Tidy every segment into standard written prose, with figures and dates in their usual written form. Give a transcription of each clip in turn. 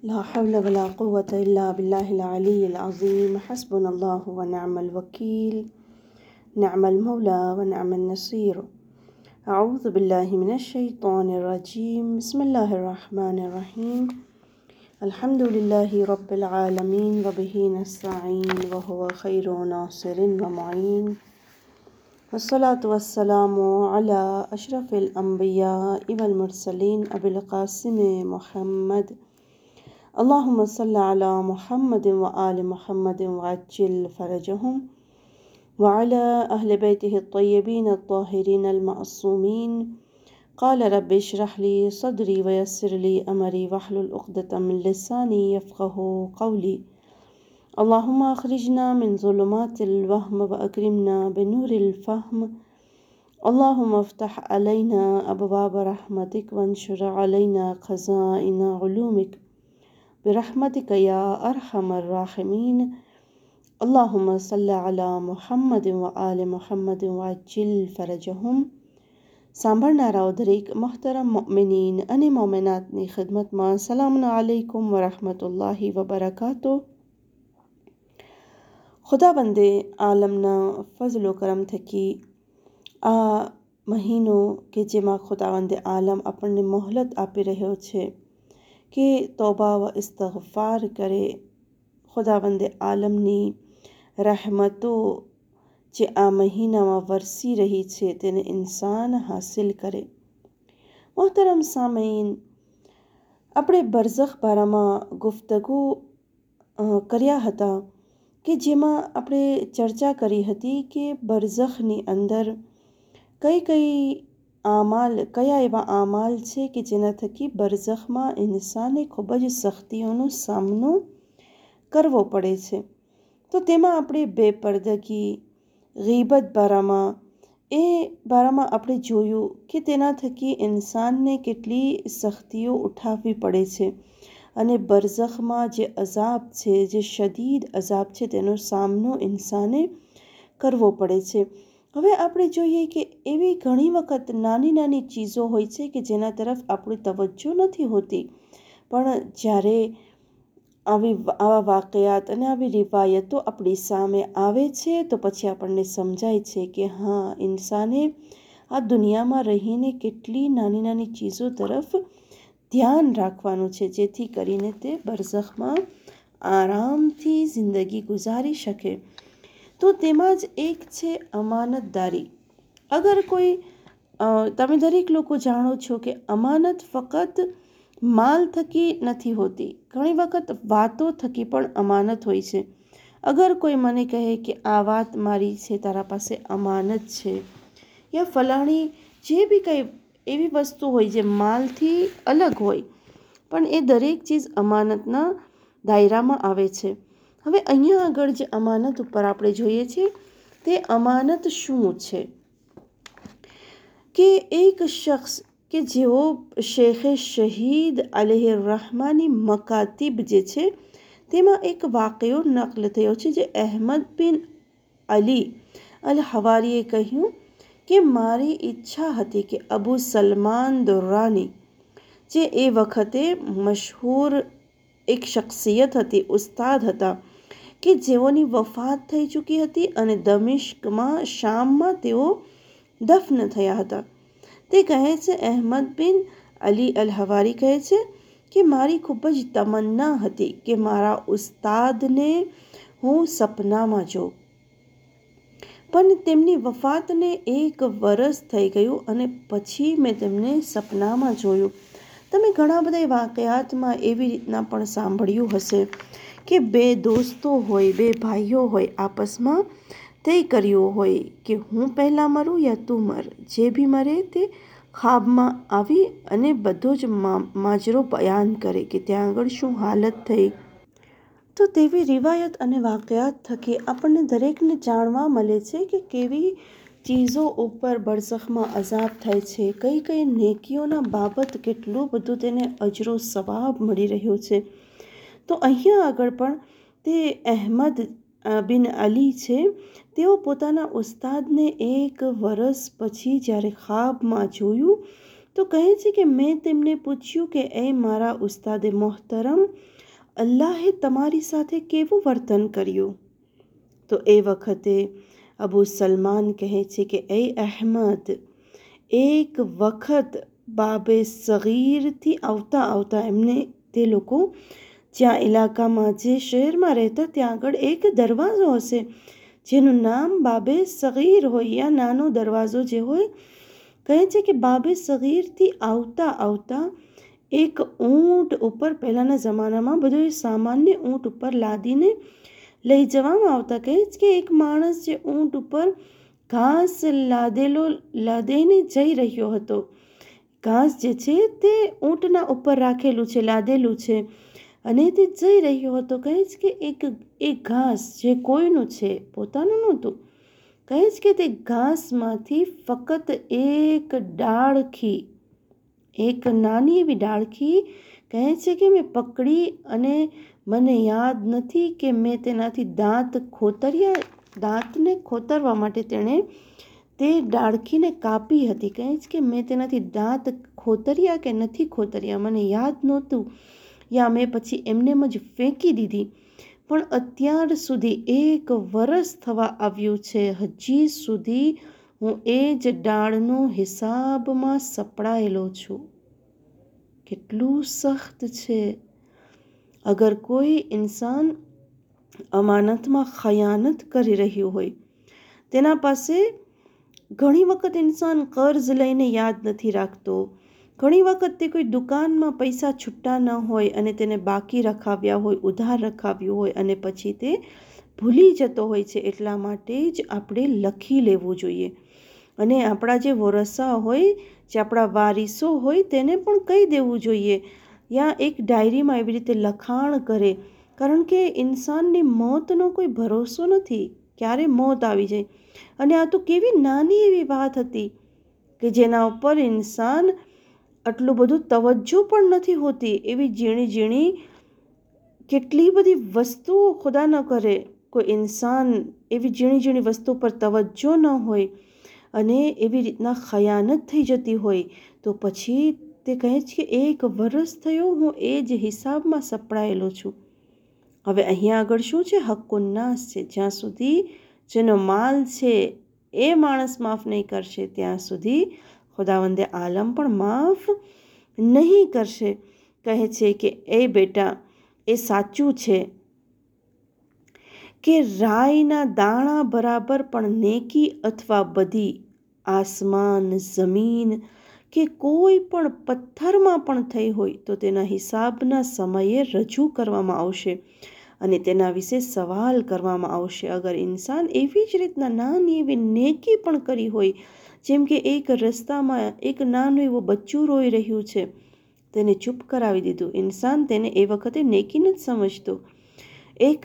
لا حول ولا قوة إلا بالله العلي العظيم حسبنا الله ونعم الوكيل نعم المولى ونعم النصير أعوذ بالله من الشيطان الرجيم بسم الله الرحمن الرحيم الحمد لله رب العالمين وبه نستعين وهو خير ناصر ومعين والصلاة والسلام على أشرف الأنبياء والمرسلين أبي القاسم محمد اللهم صل على محمد وآل محمد وعجل فرجهم وعلى أهل بيته الطيبين الطاهرين المعصومين قال رب اشرح لي صدري ويسر لي أمري واحلل عقدة من لساني يفقه قولي اللهم أخرجنا من ظلمات الوهم وأكرمنا بنور الفهم اللهم افتح علينا أبواب رحمتك وانشر علينا خزائن علومك برحمتك يا أرحم الراحمين اللهم صل على محمد وآل محمد وعجل فرجهم સાંભળનારાઓ દરેક મોહતરમ મુઅમિનીન અને મોમિનાતની ખિદમતમાં સલામ અલૈકુમ વરહમતુલ્લાહિ વબરકાતુહ. ખુદાબંદે આલમના ફઝલ કરમ થકી આ મહિનો કે જેમાં ખુદાવંદે આલમ આપણને મોહલત આપી રહ્યો છે કે તોબા વ ઇસ્તગફાર કરે, ખુદાવંદે આલમની રહેમતો જે આ મહિનામાં વરસી રહી છે તેને ઇન્સાન હાસિલ કરે. મોહતરમ સામઈન, આપણે બરઝખ બારામાં ગુફ્તગુ કર્યા હતા કે જેમાં આપણે ચર્ચા કરી હતી કે બરઝખની અંદર કયા એવા આમાલ છે કે જેના થકી બરઝખમાં ઇન્સાને ખૂબ જ સખ્તીઓનો સામનો કરવો પડે છે. તો તેમાં આપણે બેપરદગી, ગીબત બારામાં આપણે જોયું કે તેના થકી ઇન્સાનને કેટલી સખ્તીઓ ઉઠાવવી પડે છે અને બરઝખમાં જે અઝાબ છે, જે શદીદ અઝાબ છે, તેનો સામનો ઇન્સાને કરવો પડે છે. હવે આપણે જોઈએ કે એવી ઘણી વખત નાની નાની ચીજો હોય છે કે જેના તરફ આપણી તવજ્જો નથી હોતી, પણ જ્યારે આવા વાકયાત અને આવી રિવાયતો આપણી સામે આવે છે તો પછી આપણને સમજાય છે કે હા, ઇન્સાને આ દુનિયામાં રહીને કેટલી નાની નાની ચીજો તરફ ધ્યાન રાખવાનું છે જેથી કરીને તે બરઝખમાં આરામથી જિંદગી ગુજારી શકે. તો તેમાં જ એક છે અમાનતદારી. અગર કોઈ તમે દરેક લોકો જાણો છો કે અમાનત ફક્ત માલ થકી નથી હોતી, ઘણી વખત વાતો થકી પણ અમાનત હોય છે. અગર કોઈ મને કહે કે આ વાત મારી છે, તારા પાસે અમાનત છે, યા ફલાણી જે બી કંઈ એવી વસ્તુ હોય જે માલથી અલગ હોય, પણ એ દરેક ચીજ અમાનતના દાયરામાં આવે છે. હવે અહીંયા આગળ જે અમાનત ઉપર આપણે જોઈએ છીએ તે અમાનત શું છે કે એક શખ્સ કે જેઓ શેખે શહીદ અલૈહિ રહમાની મકાતિબ જે છે તેમાં એક વાકયો નકલ થયો છે જે અહેમદ બિન અલી અલ હવારીએ કહ્યું કે મારી ઈચ્છા હતી કે અબુ સલમાન દુર્રાની, જે એ વખતે મશહૂર એક શખ્સિયત હતી, ઉસ્તાદ હતા, કે જેઓની વફાત થઈ ચૂકી હતી અને દમિશ્કમાં, શામમાં તેઓ દફન થયા હતા. તે કહે છે, અહેમદ બિન અલી અલ હવારી કહે છે કે મારી ખૂબ જ તમન્ના હતી કે મારા ઉસ્તાદને હું સપનામાં જોઉં, પણ તેમની વફાતને 1 વર્ષ થઈ ગયું અને પછી મેં તેમને સપનામાં જોયું. તમે ઘણા બધા વાકયાતમાં એવી રીતના પણ સાંભળ્યું હશે કે બે દોસ્તો હોય, બે ભાઈઓ હોય, આપસમાં તય કર્યું હોય કે હું પહેલાં મરું યા તું મર, જે બી મરે તે ખ્વાબમાં આવી અને બધો જ માજરો બયાન કરે કે ત્યાં આગળ શું હાલત થઈ. તો તેવી રિવાયત અને વાકયાત થકી આપણને દરેકને જાણવા મળે છે કે કેવી ચીજો ઉપર બરઝખમાં અઝાબ થાય છે, કઈ કઈ નેકીઓના બાબત કેટલું બધું તેને અજરો સવાબ મળી રહ્યો છે. તો અહીંયા આગળ પણ તે અહેમદ બિન અલી છે, તેઓ પોતાના ઉસ્તાદને 1 વર્ષ પછી જ્યારે ખ્વાબમાં જોયું તો કહે છે કે મેં તેમને પૂછ્યું કે એ મારા ઉસ્તાદે મોહતરમ, અલ્લાહે તમારી સાથે કેવું વર્તન કર્યું? તો એ વખતે અબુ સલમાન કહે છે કે એ અહેમદ, એક વખત બાબે સગીરથી આવતા એમને તે લોકો જ્યાં ઇલાકામાં જે શહેરમાં રહેતા ત્યાં આગળ એક દરવાજો હશે જેનું નામ બાબે સગીર હોય, યા નાનો દરવાજો જે હોય. કહે છે કે બાબે સગીરથી આવતા એક ઊંટ ઉપર, પહેલાંના જમાનામાં બધો એ સામાન્ય ઊંટ ઉપર લાદીને લઈ જવામાં આવતા. કહે છે કે એક માણસ જે ઊંટ ઉપર ઘાસ લાદીને જઈ રહ્યો હતો. ઘાસ જે છે તે ઊંટના ઉપર રાખેલું છે, લાદેલું છે, અને તે જઈ રહ્યો હતો. કહે છે કે એક ઘાસ જે કોઈનું છે, પોતાનું નહોતું. કહે છે કે તે ઘાસમાંથી ફક્ત એક ડાળખી, એક નાની એવી ડાળખી, કહે છે કે મેં પકડી અને મને યાદ નથી કે મેં તેનાથી દાંતને ખોતરવા માટે તેણે તે ડાળખીને કાપી હતી. કહે છે કે મેં તેનાથી દાંત ખોતર્યા કે નથી ખોતર્યા મને યાદ નહોતું, યા મેં પછી એમનેમ જ ફેંકી દીધી. પણ અત્યાર સુધી 1 વર્ષ થવા આવ્યું છે, હજી સુધી હું એ જ ડાળનો હિસાબમાં સપડાયેલો છું. કેટલું સખ્ત છે! અગર કોઈ ઇન્સાન અમાનતમાં ખયાનત કરી રહ્યું હોય, તેના પાસે ઘણી વખત ઇન્સાન કર્જ લઈને યાદ નથી રાખતો, ઘણી વખત તે કોઈ દુકાનમાં પૈસા છૂટા ન હોય અને તેને બાકી રખાવ્યા હોય, ઉધાર રખાવ્યું હોય, અને પછી તે ભૂલી જતો હોય છે. એટલા માટે જ આપણે લખી લેવું જોઈએ, અને આપણા જે વોરસા હોય, જે આપણા વારિસો હોય, તેને પણ કહી દેવું જોઈએ, યા એક ડાયરીમાં એવી રીતે લખાણ કરે. કારણ કે ઇન્સાનની મોતનો કોઈ ભરોસો નથી, ક્યારે મોત આવી જાય. અને આ તો કેવી નાની એવી વાત હતી કે જેના ઉપર ઇન્સાન આટલું બધું તવજ્જો પણ નથી હોતી. એવી ઝીણી કેટલી બધી વસ્તુઓ ખુદા ન કરે, કોઈ ઇન્સાન એવી ઝીણી વસ્તુ પર તવજ્જો ન હોય અને એવી રીતના ખયાનત થઈ જતી હોય, તો પછી તે કહે છે કે 1 વર્ષ થયો હું એ જ હિસાબમાં સપડાયેલો છું. હવે અહીંયા આગળ શું છે? હક્કુન્નાસ છે. જ્યાં સુધી જેનો માલ છે એ માણસ માફ નહીં કરશે, ત્યાં સુધી ખુદાવંદે આલમ પણ માફ નહીં કરશે. કહે છે કે એ બેટા, એ સાચું છે કે રાઈના દાણા બરાબર પણ નેકી અથવા બધી આસમાન, જમીન કે કોઈ પણ પથ્થરમાં પણ થઈ હોય તો તેના હિસાબના સમયે રજૂ કરવામાં આવશે અને તેના વિશે સવાલ કરવામાં આવશે. અગર ઇન્સાન એવી જ રીતના નાની એવી નેકી પણ કરી હોય, જેમ કે એક રસ્તામાં એક નાનું એવું બચ્ચું રોઈ રહ્યું છે, તેને ચૂપ કરાવી દીધું. ઇન્સાન તેને એ વખતે નેકી નથી સમજતો. એક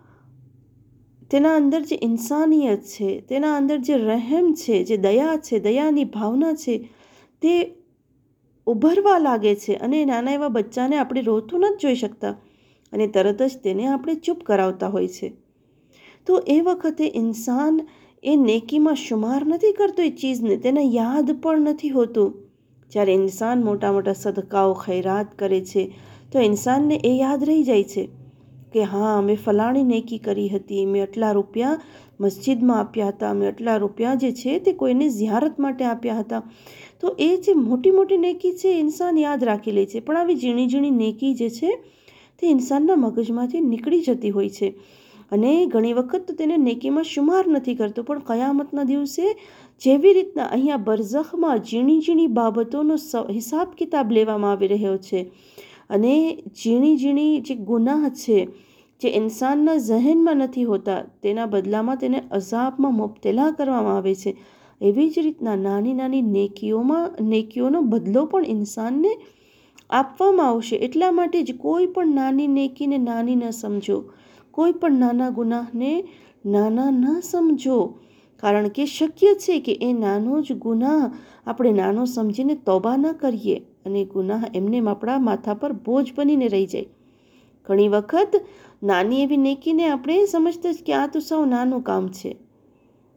તેના અંદર જે ઇન્સાનિયત છે, તેના અંદર જે રહેમ છે, જે દયા છે, દયાની ભાવના છે, તે ઉભરવા લાગે છે. અને નાના એવા બચ્ચાને આપણે રોતું નથી જોઈ શકતા અને તરત જ તેને આપણે ચૂપ કરાવતા હોય છે. તો એ વખતે ઇન્સાન એ નેકીમાં શુમાર નથી કરતો એ ચીજને, તેને યાદ પણ નથી હોતું. જ્યારે ઇન્સાન મોટા સદકાઓ ખૈરાત કરે છે તો ઇન્સાનને એ યાદ રહી જાય છે કે હા, મેં ફલાણી નેકી કરી હતી, મેં આટલા રૂપિયા મસ્જિદમાં આપ્યા હતા, મેં આટલા રૂપિયા જે છે તે કોઈને ઝિયારત માટે આપ્યા હતા. તો એ જે મોટી નેકી છે ઇન્સાન યાદ રાખી લે છે, પણ આવી ઝીણી નેકી જે છે તે ઇન્સાનના મગજમાંથી નીકળી જતી હોય છે અને ઘણી વખત તો તેને નેકીમાં શુમાર નથી કરતો. પણ કયામતના દિવસે જેવી રીતના અહીંયા બરઝખમાં ઝીણી બાબતોનો હિસાબ કિતાબ લેવામાં આવી રહ્યો છે અને ઝીણી જે ગુનાહ છે જે ઇન્સાનના ઝહેનમાં નથી હોતા, તેના બદલામાં તેને અઝાબમાં મુબ્તલા કરવામાં આવે છે, એવી જ રીતના નાની નેકીઓનો બદલો પણ ઇન્સાનને આપવામાં આવશે. એટલા માટે જ કોઈ પણ નાની નેકીને નાની ન સમજો, કોઈ પણ નાના ગુનાહને નાના ન સમજો. કારણ કે શક્ય છે કે એ નાનો જ ગુનાહ આપણે નાનો સમજીને તોબા ન કરીએ અને ગુનાહ એમને આપણા માથા પર બોજ બનીને રહી જાય. ઘણી વખત નાની એવી નેકીને આપણે સમજતા જ કે આ તો સૌ નાનું કામ છે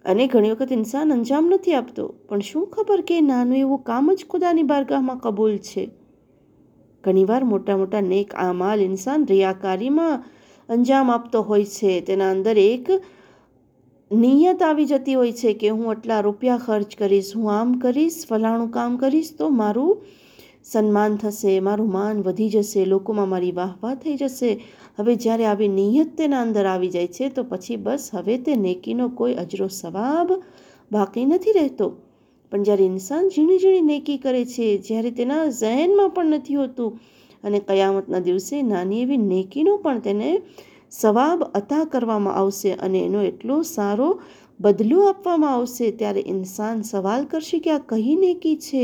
અને ઘણી વખત ઇન્સાન અંજામ નથી આપતો, પણ શું ખબર કે નાનું એવું કામ જ ખુદાની બારગાહમાં કબૂલ છે. ઘણીવાર મોટા મોટા નેક આમાલ ઇન્સાન રિયાકારીમાં અંજામ આપતો હોય છે. તેના અંદર એક નિયત આવી જતી હોય છે કે હું આટલા રૂપિયા ખર્ચ કરીશ, હું આમ કરીશ, ફલાણું કામ કરીશ તો મારું સન્માન થશે, મારું માન વધી જશે, લોકોમાં મારી વાહવાહ થઈ જશે. હવે જ્યારે આવી નિયત તેના અંદર આવી જાય છે તો પછી બસ હવે તે નેકીનો કોઈ અજરો સવાબ બાકી નથી રહેતો. પણ જ્યારે ઇન્સાન ઝીણી ઝીણી નેકી કરે છે, જ્યારે તેના ઝહેનમાં પણ નથી હોતું અને કયામતના દિવસે નાની એવી નેકીનો પણ તેને સવાબ અતા કરવામાં આવશે અને એનો એટલો સારો બદલો આપવામાં આવશે, ત્યારે ઇન્સાન સવાલ કરશે કે આ કઈ નેકી છે.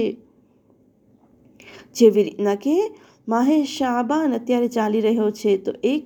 જેવી રીતના કે માહે શાબાન અત્યારે ચાલી રહ્યો છે તો એક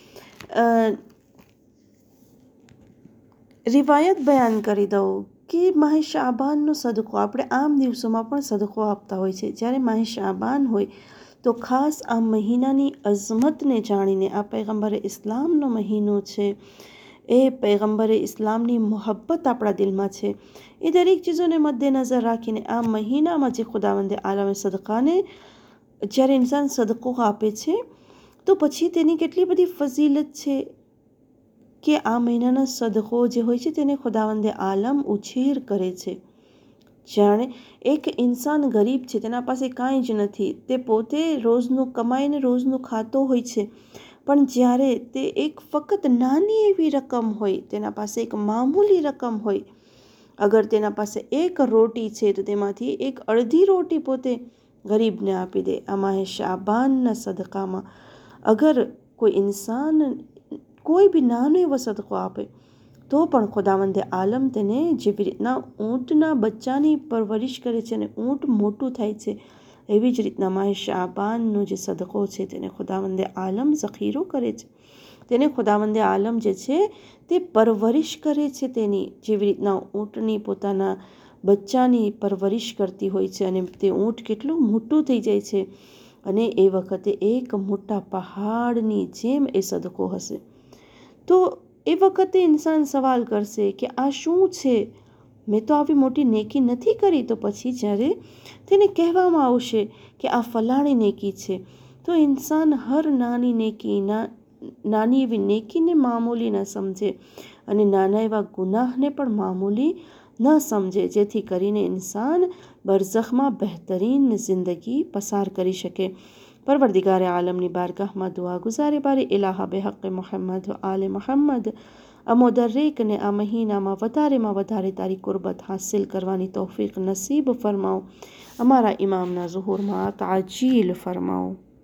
રિવાયત બયાન કરી દઉં કે માહે શાબાનનો સદકો આપણે આમ દિવસોમાં પણ સદકો આપતા હોય છે. જ્યારે માહે શાબાન હોય તો ખાસ આ મહિનાની અઝમતને જાણીને, આ પૈગંબરે ઇસ્લામનો મહિનો છે, એ પૈગંબરે ઇસ્લામની મોહબ્બત આપણા દિલમાં છે, એ દરેક ચીજોને મદ્દેનજર રાખીને આ મહિનામાં જે ખુદાવંદે આલમે સદકાને જ્યારે ઇન્સાન સદકો આપે છે તો પછી તેની કેટલી બધી ફઝીલત છે કે આ મહિનાના સદકો જે હોય છે તેને ખુદાવંદે આલમ ઉછેર કરે છે. જાણે એક ઇન્સાન ગરીબ છે, તેના પાસે કાંઈ જ નથી, તે પોતે રોજનું કમાઈને રોજનું ખાતો હોય છે, પણ જ્યારે તે એક ફક્ત નાની એવી રકમ હોય, તેના પાસે એક મામૂલી રકમ હોય, અગર તેના પાસે એક રોટી છે તો તેમાંથી એક અડધી રોટી પોતે ગરીબને આપી દે. આ માહે શાબાનના સદકામાં અગર કોઈ ઇન્સાન કોઈ બી નાનો એવો સદકો આપે તો પણ ખુદાવંદે આલમ તેને જેવી રીતના ઊંટના બચ્ચાની પરવરિશ કરે છે અને ઊંટ મોટું થાય છે, એવી જ રીતના માહે શાબાનનો જે સદકો છે તેને ખુદાવંદે આલમ ઝખીરો કરે છે, તેને ખુદાવંદે આલમ જે છે તે પરવરિશ કરે છે તેની, જેવી રીતના ઊંટની પોતાના બચ્ચાની પરવરિશ કરતી હોય છે અને તે ઊંટ કેટલું મોટું થઈ જાય છે અને એ વખતે એક મોટા પહાડની જેમ એ સદકો હશે. તો એ વખતે ઇન્સાન સવાલ કરશે કે આ શું છે, મેં તો આવી મોટી નેકી નથી કરી. તો પછી જ્યારે તેને કહેવામાં આવશે કે આ ફલાણી નેકી છે તો ઇન્સાન હર નાની એવી નેકીને મામૂલી ન સમજે અને નાના એવા ગુનાહને પણ મામૂલી ન સમજે, જેથી કરીને ઇન્સાન બરઝખમાં બહેતરીન જિંદગી પસાર કરી શકે. પરવરદિગારે આલમની બારગાહમાં દુઆ ગુજારે બારે ઇલાહા બેહક મુહમ્મદ આલે મુહમ્મદ અમો દરેકને આ મહિનામાં વધારેમાં વધારે તારી કુરબત હાસિલ કરવાની તૌફીક નસીબ ફરમાવો. અમારા ઇમામના ઝુહુરમાં તાજીલ ફરમાવો.